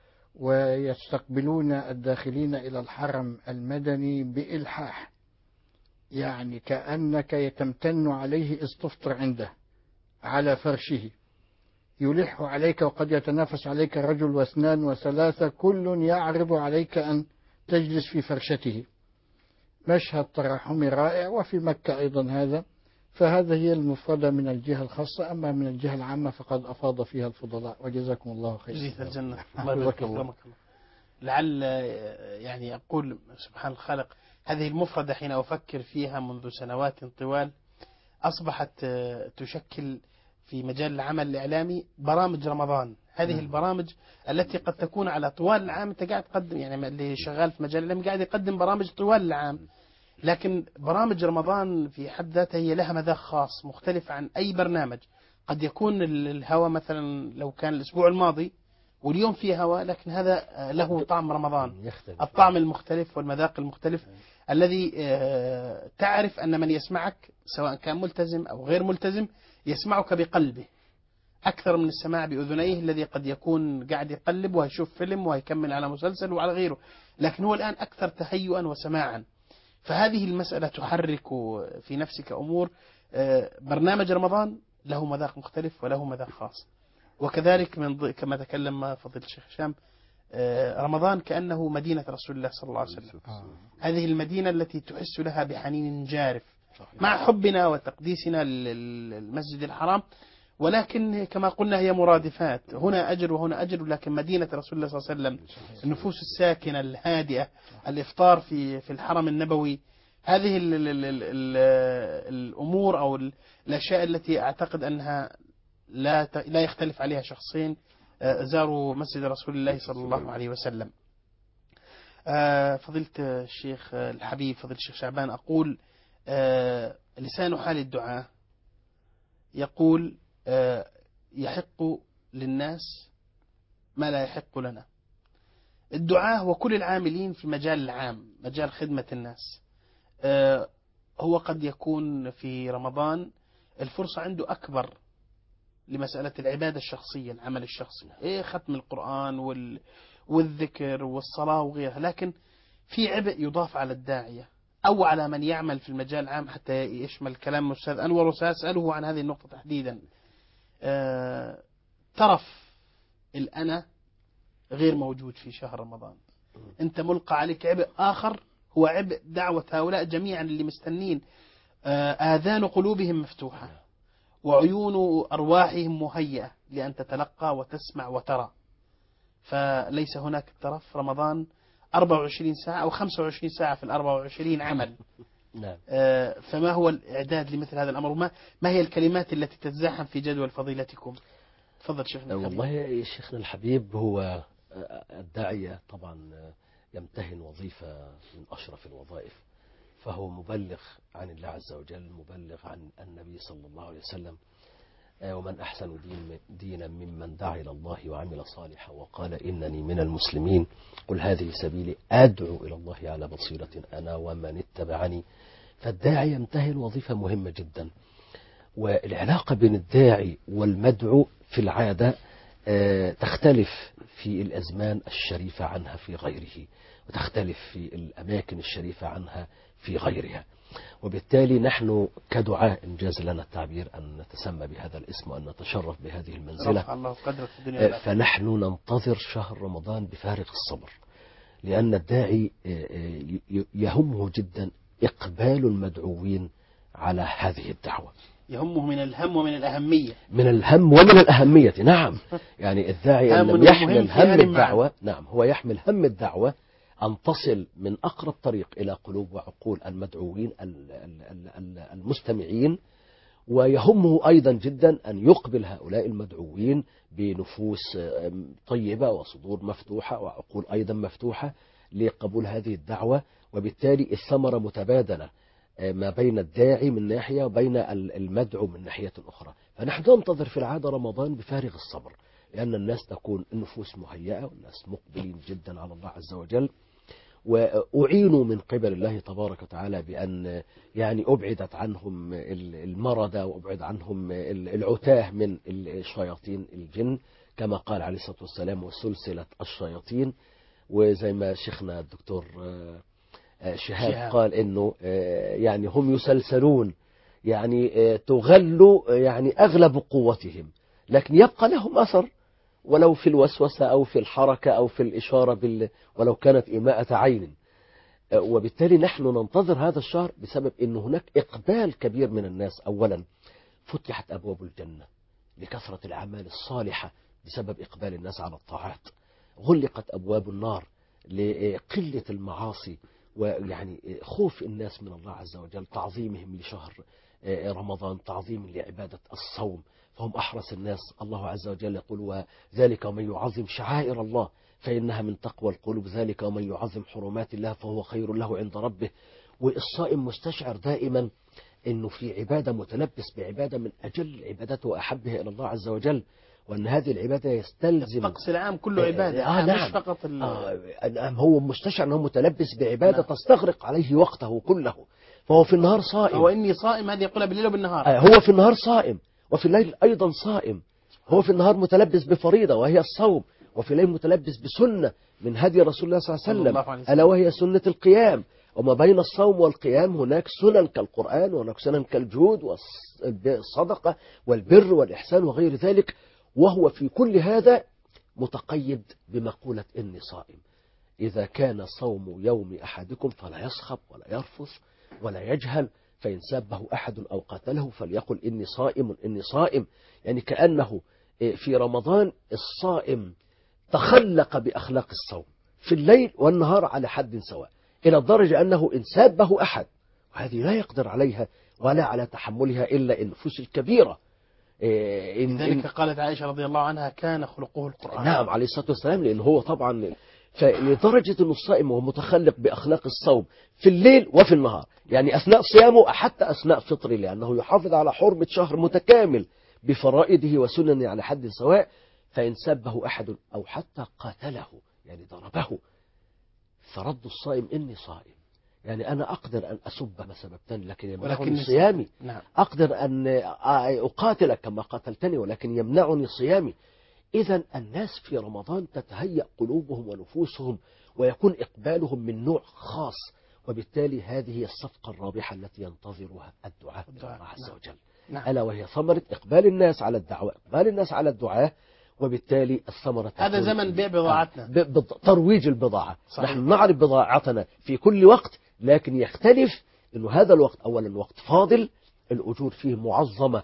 ويستقبلون الداخلين إلى الحرم المدني بإلحاح، يعني كأنك تمتن عليه إذ تفطر عنده على فرشه، يلح عليك وقد يتنافس عليك رجل واثنان وثلاثة، كل يعرض عليك أن تجلس في فرشته. مشهد تراحمي رائع. وفي مكة أيضا هذا. فهذا هي المفردة من الجهة الخاصة. أما من الجهة العامة فقد أفاض فيها الفضلاء، وجزاكم الله خير. جزيت الجنة. الله الله يبارك يكرمك. لعل يعني أقول سبحان الخالق، هذه المفردة حين أفكر فيها منذ سنوات طوال أصبحت تشكل في مجال العمل الإعلامي برامج رمضان. هذه البرامج التي قد تكون على طوال العام. أنت قاعد تقدم، يعني اللي شغال في مجال الإعلام قاعد يقدم برامج طوال العام، لكن برامج رمضان في حد ذاتها هي لها مذاق خاص مختلف عن أي برنامج. قد يكون الهوى مثلا لو كان الأسبوع الماضي واليوم فيه هوى، لكن هذا له طعم رمضان، يختلف. الطعم المختلف والمذاق المختلف الذي تعرف أن من يسمعك سواء كان ملتزم أو غير ملتزم يسمعك بقلبه أكثر من السماع بأذنيه، الذي قد يكون قاعد يقلب ويشوف فيلم ويكمل على مسلسل وعلى غيره، لكن هو الآن أكثر تهيئا وسماعا. فهذه المسألة تحرك في نفسك أمور. برنامج رمضان له مذاق مختلف وله مذاق خاص. وكذلك كما تكلم فضيلة الشيخ هشام، رمضان كأنه مدينة رسول الله صلى الله عليه وسلم. هذه المدينة التي تحس لها بحنين جارف مع حبنا وتقديسنا للمسجد الحرام، ولكن كما قلنا هي مرادفات، هنا أجر وهنا أجر. لكن مدينة رسول الله صلى الله عليه وسلم، النفوس الساكنة الهادئة، الإفطار في الحرم النبوي، هذه الأمور أو الأشياء التي أعتقد أنها لا يختلف عليها شخصين زاروا مسجد رسول الله صلى الله عليه وسلم. فضيلة الشيخ الحبيب فضيلة الشيخ شعبان، أقول لسان حال الدعاء يقول يحق للناس ما لا يحق لنا. الدعاء وكل العاملين في المجال العام، مجال خدمة الناس، هو قد يكون في رمضان الفرصة عنده أكبر لمسألة العبادة الشخصية، العمل الشخصي، ختم القرآن والذكر والصلاة وغيرها، لكن في عبء يضاف على الداعية أو على من يعمل في المجال العام، حتى يشمل كلام أستاذ أنور وسأسأله عن هذه النقطة تحديدا. ترف الأنا غير موجود في شهر رمضان. أنت ملقى عليك عبء آخر، هو عبء دعوة هؤلاء جميعا اللي مستنين، آذان قلوبهم مفتوحة وعيون أرواحهم مهيئة لأن تتلقى وتسمع وترى. فليس هناك الترف. رمضان 24 ساعة أو 25 ساعة في 24 عمل. نعم. فما هو الإعداد لمثل هذا الأمر؟ ما هي الكلمات التي تتزاحم في جدول فضيلتكم؟ تفضل شيخنا الحبيب. والله يا شيخنا الحبيب، هو الداعية طبعا يمتهن وظيفة من أشرف الوظائف، فهو مبلغ عن الله عز وجل، مبلغ عن النبي صلى الله عليه وسلم. ومن أحسن دينا ممن دعا إلى الله وعمل صالحا وقال إنني من المسلمين، قل هذه سبيلي أدعو إلى الله على بصيرة أنا ومن اتبعني. فالداعي يمتهن وظيفة مهمة جدا. والعلاقة بين الداعي والمدعو في العادة تختلف في الأزمان الشريفة عنها في غيره، وتختلف في الأماكن الشريفة عنها في غيرها. وبالتالي نحن كدعاء إنجاز لنا التعبير أن نتسمى بهذا الاسم وأن نتشرف بهذه المنزلة. رفع الله قدرك في الدنيا. فنحن ننتظر شهر رمضان بفارغ الصبر، لأن الداعي يهمه جدا إقبال المدعوين على هذه الدعوة. يهمه من الهم ومن الأهمية. من الهم ومن الأهمية، نعم. يعني الداعي أن لم يحمل هم الدعوة، نعم، هو يحمل هم الدعوة أن تصل من أقرب طريق إلى قلوب وعقول المدعوين المستمعين، ويهمه أيضا جدا أن يقبل هؤلاء المدعوين بنفوس طيبة وصدور مفتوحة وعقول أيضا مفتوحة لقبول هذه الدعوة، وبالتالي الثمرة متبادلة ما بين الداعي من ناحية وبين المدعو من ناحية أخرى. فنحن ننتظر في العادة رمضان بفارغ الصبر، لأن الناس تكون النفوس مهيئة والناس مقبلين جدا على الله عز وجل، وأعينوا من قبل الله تبارك وتعالى بأن يعني أبعدت عنهم المرضى وأبعد عنهم العتاه من الشياطين الجن، كما قال عليه الصلاة والسلام وسلسلة الشياطين. وزي ما شيخنا الدكتور شهاب قال إنه يعني هم يسلسلون، يعني تغل يعني أغلب قوتهم، لكن يبقى لهم أثر ولو في الوسوسة أو في الحركة أو في الإشارة ولو كانت إماءة عين. وبالتالي نحن ننتظر هذا الشهر بسبب أن هناك إقبال كبير من الناس. أولا فتحت أبواب الجنة لكثرة الأعمال الصالحة بسبب إقبال الناس على الطاعات، غلقت أبواب النار لقلة المعاصي ويعني خوف الناس من الله عز وجل، تعظيمهم لشهر رمضان، تعظيم لعبادة الصوم، فهم أحرص الناس. الله عز وجل يقول وذلك ومن يعظم شعائر الله فإنها من تقوى القلوب، ذلك ومن يعظم حرمات الله فهو خير له عند ربه. والصائم مستشعر دائما أنه في عبادة متلبس بعبادة من أجل العبادات وأحبها إلى الله عز وجل، وأن هذه العبادة يستلزم الطقس العام كله عبادة نعم. مش فقط هو مستشعر أنه متلبس بعبادة تستغرق عليه وقته كله، فهو في النهار صائم. هو إني صائم هذه يقولها بالليل وبالنهار. هو في النهار صائم وفي الليل أيضا صائم. هو في النهار متلبس بفريضة وهي الصوم، وفي الليل متلبس بسنة من هدي رسول الله صلى الله عليه وسلم، ألا وهي سنة القيام. وما بين الصوم والقيام هناك سنن كالقرآن وهناك سنن كالجود والصدقة والبر والإحسان وغير ذلك، وهو في كل هذا متقيد بمقولة إني صائم. إذا كان صوم يوم أحدكم فلا يصخب ولا يرفث ولا يجهل، فإن سابه أحد أو قاتله فليقل إني صائم إني صائم. يعني كأنه في رمضان الصائم تخلق بأخلاق الصوم في الليل والنهار على حد سواء، إلى الدرجة أنه إن سابه أحد، وهذه لا يقدر عليها ولا على تحملها إلا النفوس الكبيرة. لذلك قالت عائشة رضي الله عنها كان خلقه القرآن. نعم عليه الصلاة والسلام، لأنه هو طبعا فلدرجة أنه الصائم وهو متخلق بأخلاق الصوم في الليل وفي النهار، يعني أثناء صيامه حتى أثناء فطره، لأنه يحافظ على حرمة شهر متكامل بفرائضه وسننه على حد سواء. فإن سبه أحد أو حتى قاتله يعني ضربه فرد الصائم إني صائم. يعني أنا أقدر أن أسب ما سببتني لكن يمنعني صيامي. نعم. أقدر أن أقاتلك كما قاتلتني ولكن يمنعني صيامي. إذا الناس في رمضان تتهيأ قلوبهم ونفوسهم ويكون إقبالهم من نوع خاص، وبالتالي هذه هي الصفقة الرابحة التي ينتظرها الدعاء إلى الله عز وجل. نعم. ألا وهي ثمرة إقبال الناس على الدعوة، إقبال الناس على الدعاء، وبالتالي الثمرة هذا زمن بيع بضاعتنا، ترويج البضاعة. صحيح. نحن نعرض بضاعتنا في كل وقت، لكن يختلف أنه هذا الوقت أولا وقت فاضل، الأجور فيه معظمة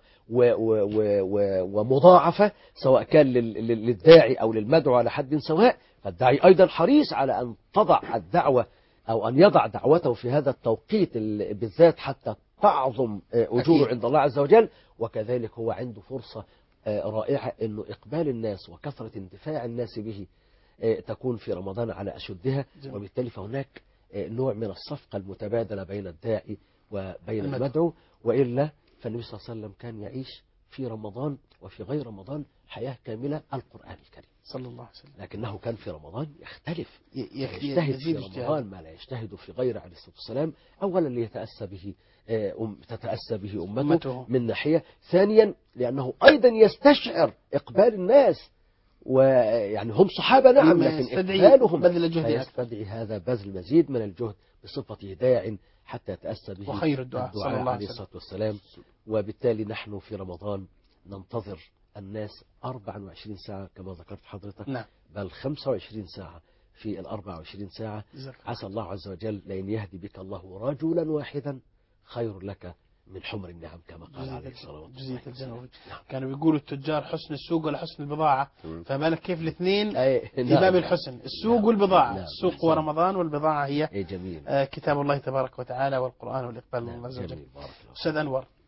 ومضاعفة سواء كان للداعي أو للمدعو على حد سواء. فالداعي أيضا حريص على أن تضع الدعوة أو أن يضع دعوته في هذا التوقيت بالذات حتى تعظم أجوره عند الله عز وجل، وكذلك هو عنده فرصة رائعة أنه إقبال الناس وكثرة اندفاع الناس به تكون في رمضان على أشدها. وبالتالي فهناك نوع من الصفقة المتبادلة بين الداعي وبين المدعو. وإلا فالنبي صلى الله عليه وسلم كان يعيش في رمضان وفي غير رمضان حياة كاملة القرآن الكريم صلى الله عليه وسلم، لكنه كان في رمضان يختلف، يجتهد في رمضان ما لا يجتهد في غير عليه الصلاة والسلام. أولا ليتأسى به تتأسى به أمته من ناحية، ثانيا لأنه أيضا يستشعر إقبال الناس، ويعني هم صحابة نعم لكن إقبالهم يستدعي هذا بذل مزيد من الجهد بصفته داع حتى يتأسى به وخير الدعاء صلى الله عليه الصلاة والسلام. وبالتالي نحن في رمضان ننتظر الناس 24 ساعة كما ذكرت حضرتك. نعم. بل 25 ساعة في 24 ساعة. عسى الله عز وجل لأن يهدي بك الله رجلا واحدا خير لك من حمر النعم كما قال عليه الصلاة والسلام. كانوا بيقولوا التجار حسن السوق ولا حسن البضاعة، فما بالك كيف الاثنين في باب الحسن، السوق والبضاعة. السوق ورمضان والبضاعة هي جميل. كتاب الله تبارك وتعالى والقرآن والإقبال من الله عز وجل. أستاذ أنور،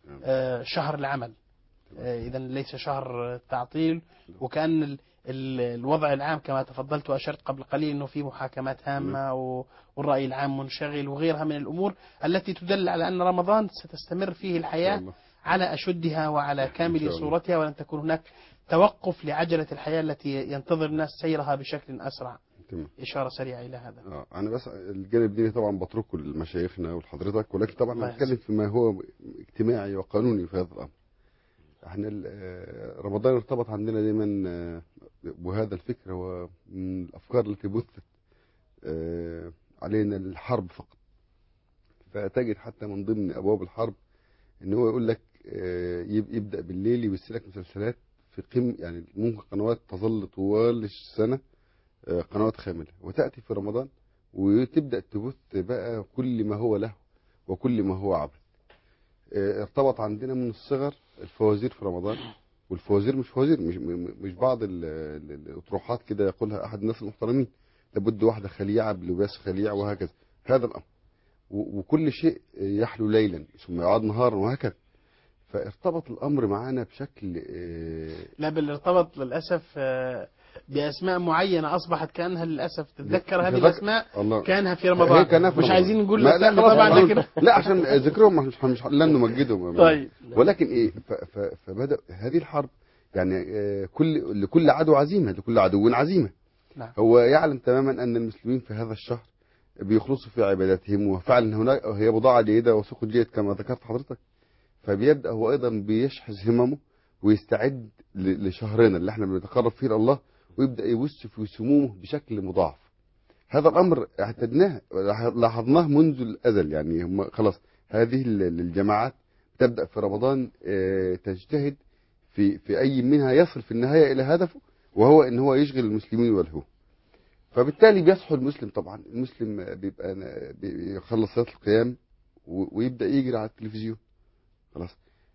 شهر العمل، إذا ليس شهر تعطيل. وكأن الوضع العام كما تفضلت وأشرت قبل قليل أنه في محاكمات هامة والرأي العام منشغل وغيرها من الأمور التي تدل على أن رمضان ستستمر فيه الحياة على أشدها وعلى كامل صورتها، ولن تكون هناك توقف لعجلة الحياة التي ينتظر الناس سيرها بشكل أسرع. تمام. إشارة سريعة إلى هذا. أنا بس الجانب الديني طبعا بتركه لمشايخنا ولحضرتك، ولكن طبعا الله بنتكلم فيما هو اجتماعي وقانوني في هذا الأمر. احنا رمضان ارتبط عندنا دايما بهذا الفكر، هو من الأفكار التي بثت علينا الحرب فقط. فتجد حتى من ضمن أبواب الحرب إن هو يقول لك يبدأ بالليل يبث لك مسلسلات في يعني ممكن قنوات تظل طوال السنة قنوات خاملة، وتأتي في رمضان وتبدأ تبث بقى كل ما هو له وكل ما هو عبث. ارتبط عندنا من الصغر الفوازير في رمضان، والفوازير مش فوازير، مش بعض الأطروحات كده يقولها أحد الناس المحترمين، لابد واحدة خليعة بلباس خليع وهكذا، هذا الأمر. وكل شيء يحلو ليلا ثم يعاد نهارا وهكذا. فارتبط الأمر معنا بشكل لا بل ارتبط للأسف بأسماء معينة أصبحت كأنها للأسف تتذكر هذه الأسماء كأنها في رمضان. كأنها في مش رمضان. عايزين نقول الأسماء طبعا لكن لا عشان ذكرهم مش لن نمجدهم. طيب. ولكن إيه فبدأ هذه الحرب يعني لكل عدو عزيمة، لكل عدو عزيمة. نعم. هو يعلم تماما أن المسلمين في هذا الشهر بيخلصوا في عباداتهم، وفعلا هناك هي بضاعة جيدة وسوق جيد كما ذكرت حضرتك. فبيبدأ هو أيضا بيشحذ هممه ويستعد لشهرنا اللي احنا بنتقرب فيه لله، ويبدأ يبث في سمومه بشكل مضاعف. هذا الأمر اعتدناه لاحظناه منذ الأزل. يعني هم خلاص هذه الجماعات تبدأ في رمضان تجتهد في أي منها يصل في النهاية إلى هدفه، وهو إن هو يشغل المسلمين والهو. فبالتالي بيصحو المسلم. طبعا المسلم بيبقى يخلص صلاة القيام ويبدأ يجري على التلفزيون خلاص.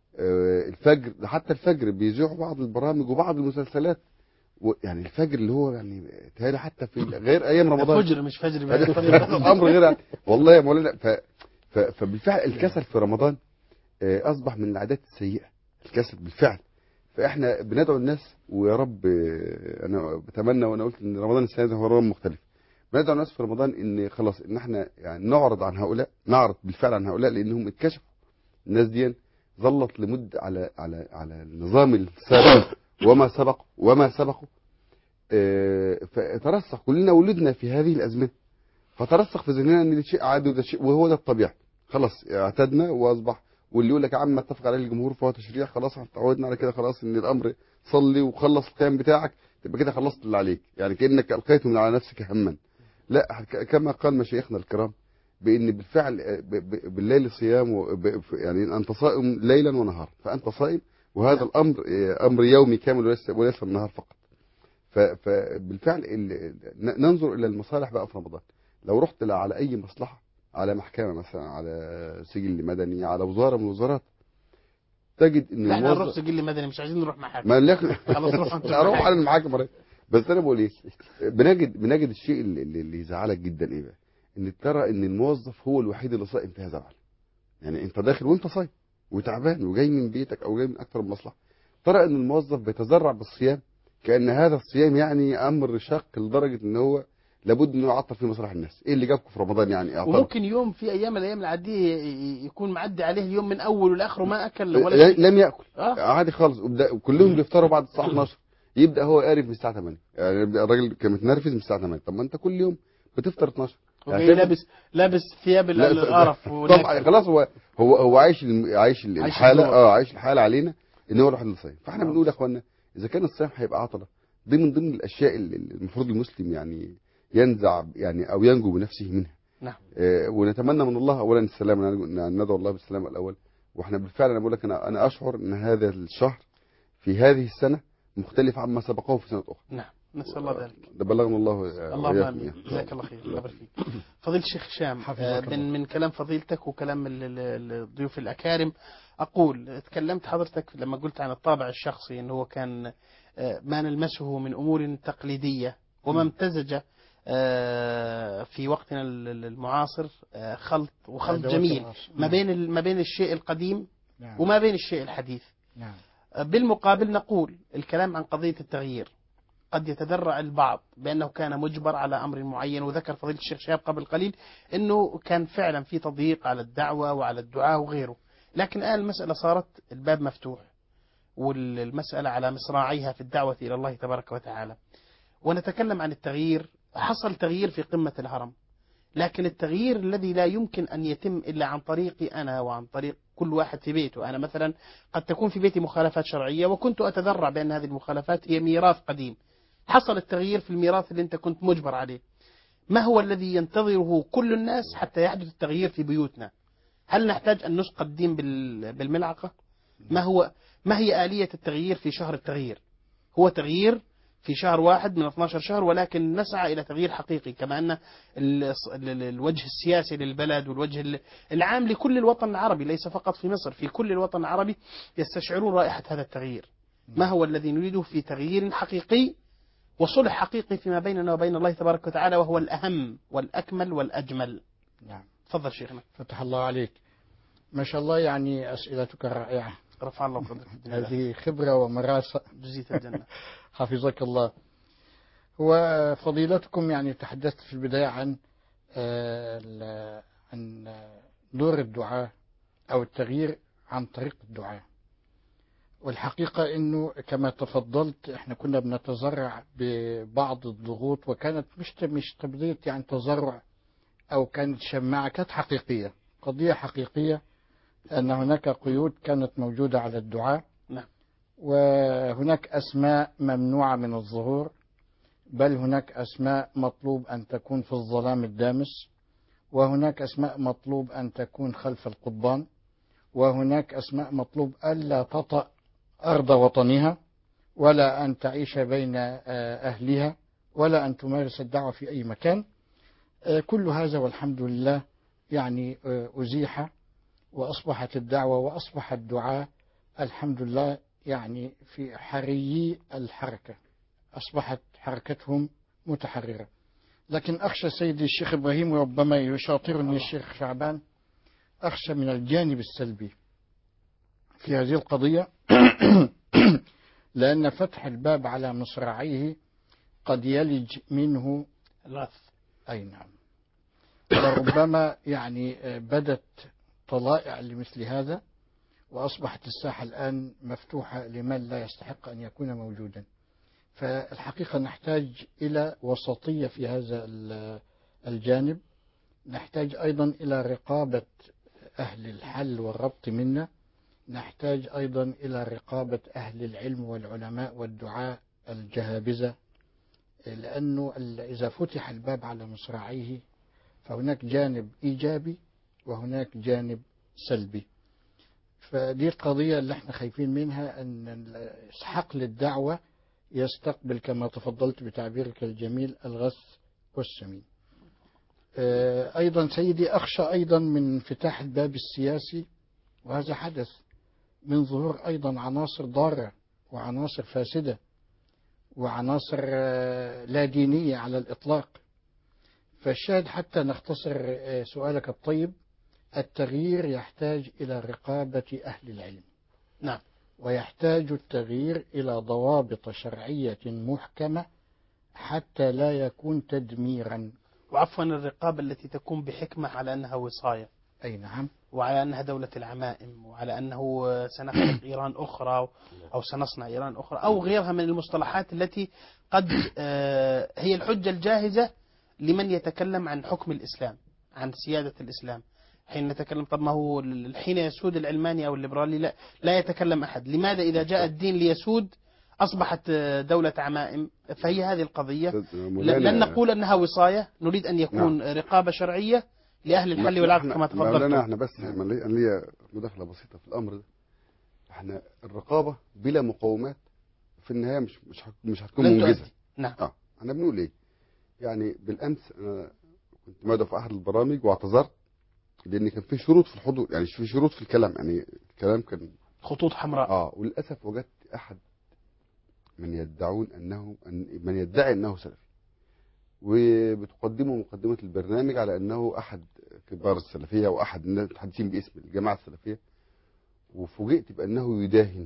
الفجر، حتى الفجر بيذيعوا بعض البرامج وبعض المسلسلات، يعني الفجر اللي هو يعني تهيألي حتى في غير ايام رمضان فجر مش فجر الامر غير والله يا مولانا. فبالفعل الكسل في رمضان اصبح من العادات السيئه، الكسل بالفعل. فاحنا بندعو الناس، ويا رب انا بتمنى، وانا قلت ان رمضان السنه دي هو رمضان مختلف، بندعو الناس في رمضان ان خلاص ان احنا يعني نعرض بالفعل عن هؤلاء، لانهم اتكشفوا. الناس دي ظلت لمدة على النظام السابق وما سبقه فترسخ. كلنا ولدنا في هذه الأزمنة، فترسخ في ذهننا ان ده شيء عادي وده شيء، وهو ده الطبيعي. خلاص اعتدنا واصبح، واللي يقول لك يا عم اتفق عليه الجمهور فهو تشريع، خلاص احنا اتعودنا على كده. خلاص ان الامر صلي وخلص القيام بتاعك تبقى كده خلصت اللي عليك، يعني كانك القيت من على نفسك هما. لا، كما قال مشايخنا الكرام بان بالفعل بالليل صيام، يعني انت صائم ليلا ونهارا فانت صائم، وهذا الامر امر يومي كامل وليس النهار فقط. فبالفعل ننظر الى المصالح بقى في رمضان. لو رحت على اي مصلحه، على محكمه مثلا، على سجل مدني، على وزاره من الوزارات، تجد ان احنا نروح سجل مدني، مش عايزين نروح محاكم. خلاص نروح على المحاكم. بس انا بقول ايه، بنجد الشيء اللي يزعلك جدا ايه بقى، ان ترى ان الموظف هو الوحيد اللي صائم في هذا العالم. يعني انت داخل وانت صايم وتعبان وجاي من بيتك او جاي من اكثر من مصلحه، ترى ان الموظف بيتذرع بالصيام كأن هذا الصيام يعني امر شاق لدرجه ان هو لابد انه يعطل في مصالح الناس. ايه اللي جابكم في رمضان يعني اعطل؟ وممكن يوم في الايام العاديه يكون معدي عليه اليوم من اوله لاخره ما اكل ولا شيء، لم ياكل عادي خالص، وكلهم بيفطروا بعد الساعه 12. يبدا هو قارف من الساعه 8، يعني الراجل كان متنرفز من الساعه 8. طب ما انت كل يوم بتفطر 12 يعني لابس ثياب القرف طبعا خلاص هو عايش الحاله عايش الحاله علينا ان هو الواحد اللي صايم. فاحنا بنقول يا اخوانا اذا كان الصيام هيبقى عطله، دي من ضمن الاشياء اللي المفروض المسلم يعني ينزع يعني او ينجو بنفسه منها. نعم. ونتمنى من الله اولا السلامه، ندعو الله بالسلامه الاول. واحنا بالفعل انا بقول لك انا اشعر ان هذا الشهر في هذه السنه مختلف عما سبقه في سنه اخرى. نعم، نسال الله ذلك. ده بلغنا الله. اللهم امين. جزاك الله خير. الله يبارك فيك. فضيله الشيخ هشام، من كلام فضيلتك وكلام الضيوف الاكارم، اقول تكلمت حضرتك لما قلت عن الطابع الشخصي ان هو كان ما نلمسه من امور تقليديه وما امتزج في وقتنا المعاصر خلط جميل ما بين الشيء القديم نعم. وما بين الشيء الحديث. نعم. بالمقابل نقول الكلام عن قضية التغيير قد يتذرع البعض بأنه كان مجبر على أمر معين، وذكر فضيلة الشيخ شهاب قبل قليل أنه كان فعلا في تضييق على الدعوة وعلى الدعاء وغيره، لكن الآن المسألة صارت الباب مفتوح والمسألة على مصراعيها في الدعوة إلى الله تبارك وتعالى. ونتكلم عن التغيير، حصل تغيير في قمة الهرم، لكن التغيير الذي لا يمكن أن يتم إلا عن طريقي أنا وعن طريق كل واحد في بيته. أنا مثلا قد تكون في بيتي مخالفات شرعية وكنت أتذرع بأن هذه المخالفات هي ميراث قديم، حصل التغيير في الميراث اللي أنت كنت مجبر عليه. ما هو الذي ينتظره كل الناس حتى يحدث التغيير في بيوتنا؟ هل نحتاج أن نسقى الدين بالملعقة؟ ما هي آلية التغيير في شهر التغيير؟ هو تغيير في شهر واحد من 12 شهر، ولكن نسعى إلى تغيير حقيقي، كما أن الوجه السياسي للبلد والوجه العام لكل الوطن العربي ليس فقط في مصر، في كل الوطن العربي يستشعرون رائحة هذا التغيير. ما هو الذي نريده في تغيير حقيقي وصلح حقيقي فيما بيننا وبين الله تبارك وتعالى، وهو الأهم والأكمل والأجمل. نعم. تفضل شيخنا. فتح الله عليك، ما شاء الله، يعني أسئلتك رائعة. رفع الله قدرك. هذه خبرة ومراسة. جزيت الجنة. حفظك الله. وفضيلتكم يعني تحدثت في البداية عن دور الدعاء أو التغيير عن طريق الدعاء. والحقيقة أنه كما تفضلت احنا كنا بنتزرع ببعض الضغوط، وكانت مش قضية يعني تزرع أو كانت شماعة، كانت حقيقية، قضية حقيقية أن هناك قيود كانت موجودة على الدعاء. نعم. وهناك أسماء ممنوعة من الظهور، بل هناك أسماء مطلوب أن تكون في الظلام الدامس، وهناك أسماء مطلوب أن تكون خلف القضبان، وهناك أسماء مطلوب ألا تطأ أرض وطنها، ولا أن تعيش بين أهلها، ولا أن تمارس الدعوة في أي مكان. كل هذا والحمد لله يعني أزيح، وأصبحت الدعوة وأصبح الدعاء الحمد لله يعني في حريي الحركة، أصبحت حركتهم متحررة. لكن أخشى سيدي الشيخ إبراهيم، وربما يشاطرني الشيخ شعبان، أخشى من الجانب السلبي في هذه القضية لأن فتح الباب على مصراعيه قد يلج منه الغث. أي نعم. وربما يعني بدت طلائع لمثل هذا، وأصبحت الساحة الآن مفتوحة لمن لا يستحق أن يكون موجودا. فالحقيقة نحتاج إلى وسطية في هذا الجانب، نحتاج أيضا إلى رقابة أهل الحل والربط منا، نحتاج أيضا إلى رقابة أهل العلم والعلماء والدعاء الجهابذة، لأنه إذا فتح الباب على مصراعيه فهناك جانب إيجابي وهناك جانب سلبي. فدي القضية اللي احنا خايفين منها، أن حقل الدعوة يستقبل كما تفضلت بتعبيرك الجميل الغث والسمين. أيضا سيدي أخشى أيضا من انفتاح الباب السياسي، وهذا حدث، من ظهور أيضا عناصر ضارة وعناصر فاسدة وعناصر لا دينية على الإطلاق. فالشاهد حتى نختصر سؤالك الطيب، التغيير يحتاج إلى رقابة أهل العلم. نعم. ويحتاج التغيير إلى ضوابط شرعية محكمة حتى لا يكون تدميرا. وعفوا الرقابة التي تكون بحكمة على أنها وصاية. أي نعم. وعلى أنها دولة العمائم، وعلى أنه سنخلق إيران أخرى أو سنصنع إيران أخرى أو غيرها من المصطلحات التي قد هي الحجة الجاهزة لمن يتكلم عن حكم الإسلام، عن سيادة الإسلام. حين نتكلم، طب ما هو الحين يسود العلماني أو الليبرالي لا يتكلم أحد. لماذا إذا جاء الدين ليسود أصبحت دولة عمائم؟ فهي هذه القضية. لن نقول أنها وصاية، نريد أن يكون رقابة شرعية لأهل الحل والعقد كما تفضلت. احنا بس ليا مداخلة بسيطة في الأمر ده. احنا الرقابة بلا مقومات في النهاية مش هتكون منجزة. نعم. احنا بنقول ايه؟ يعني بالأمس أنا كنت مدعو في أحد البرامج واعتذرت لأن كان في شروط في الحضور، يعني في شروط في الكلام، يعني الكلام كان خطوط حمراء. وللأسف وجدت أحد من يدعي أنه سلفي، وبتقدمه مقدمة البرنامج على أنه أحد كبار السلفية وأحد الناس المتحدثين باسم الجماعة السلفية، وفوجئت بانه يداهن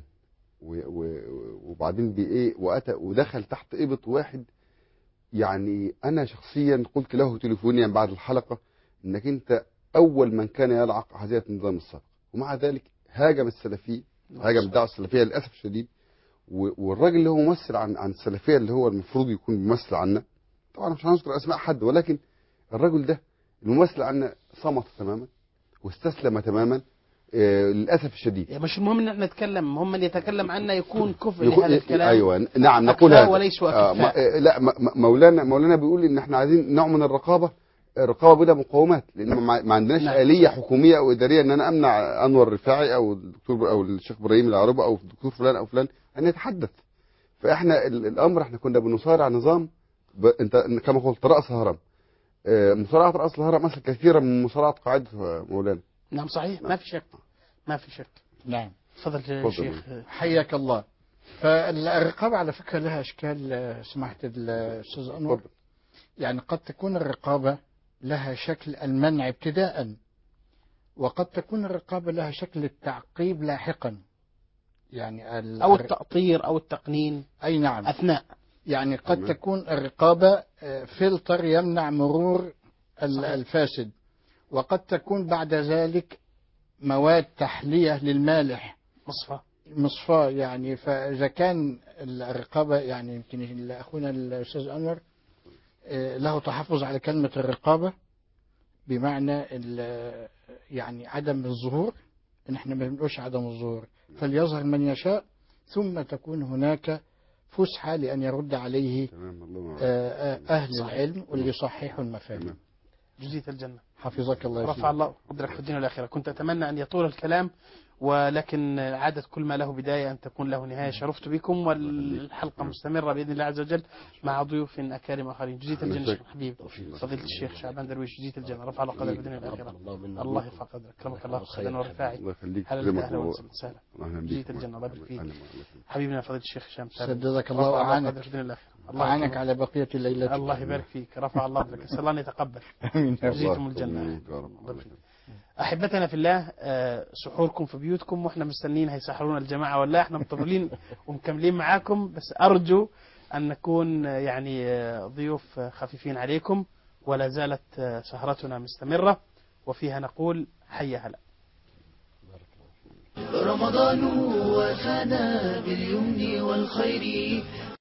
وبعدين بايه واتى ودخل تحت ابط واحد. يعني انا شخصيا قلت له تليفونيا بعد الحلقه انك انت اول من كان يلعق هذه النظام السابق، ومع ذلك هاجم السلفيه، هاجم الدعوه السلفيه للاسف الشديد. والراجل اللي هو ممثل عن السلفيه اللي هو المفروض يكون بيمثل عنا، طبعا مش هنذكر اسماء حد، ولكن الرجل ده الممثل عنا صمت تماما واستسلم تماما للاسف الشديد. يعني مش المهم ان احنا نتكلم، المهم ان يتكلم عنا يكون كفء لهذا الكلام. ايوه نعم نقول أكفاء هذا وليسوا أكفاء. لا مولانا بيقول ان احنا عايزين نوع من الرقابه بلا مقاومات، لان ما عندناش نعم. آلية حكوميه او اداريه ان انا امنع انور الرفاعي او الدكتور او الشيخ ابراهيم العربي او الدكتور فلان او فلان ان يتحدث. فاحنا الامر احنا كنا بنصارع نظام انت كما قلت راس هرم. مصارعه راس الهرم اسهل كثيرا من مصارعه قاعده مولانا. نعم صحيح، ما في شك، ما في شك. نعم. تفضل يا شيخ. حياك الله. فالرقابة على فكرة لها أشكال، سمحت الأستاذ أنور. يعني قد تكون الرقابة لها شكل المنع ابتداء، وقد تكون الرقابة لها شكل التعقيب لاحقا، يعني أو التأطير أو التقنين. أي نعم. أثناء. يعني قد تكون الرقابة فلتر يمنع مرور صحيح. الفاسد، وقد تكون بعد ذلك مواد تحلية للمالح، مصفاة. يعني فإذا كان الرقابة، يعني يمكن أخونا الأستاذ أنور له تحفظ على كلمة الرقابة، بمعنى يعني عدم الظهور. إن احنا ما بنقولش عدم الظهور، فليظهر من يشاء، ثم تكون هناك فسحة لأن يرد عليه أهل العلم واللي يصححوا المفاهيم. جزيت الجنة. حفظك الله يا رفع الله قدرك في الدنيا والآخرة. كنت أتمنى أن يطول الكلام، ولكن عادة كل ما له بداية أن تكون له نهاية. شرفت بكم، والحلقة مستمرة بإذن الله عز وجل مع ضيوف أكارم آخرين. جزيت الجنة شيخ حبيب فضيلة الشيخ شعبان درويش. جزيت الجنة. رفع الله قدرك في الدنيا والآخرة. الله يرفع قدرك. كرمك الله سيدنا ورفاعي. أهلا وسهلا. جزيت الجنة. الله يبارك فيك حبيبنا فضيلة الشيخ هشام. سددك الله وأعانك. الله أعانك على بقية الليلة. الله يبارك فيك. رفع الله قدرك. أسأل الله أن يتقبل. جزيتم الجنة. أحبتنا في الله، سحوركم في بيوتكم، وإحنا مستنين هيسحرونا الجماعة ولا إحنا مطولين ومكملين معاكم، بس أرجو أن نكون يعني ضيوف خفيفين عليكم. ولا زالت سهرتنا مستمرة، وفيها نقول حي هلا. رمضان وفانا باليمن والخير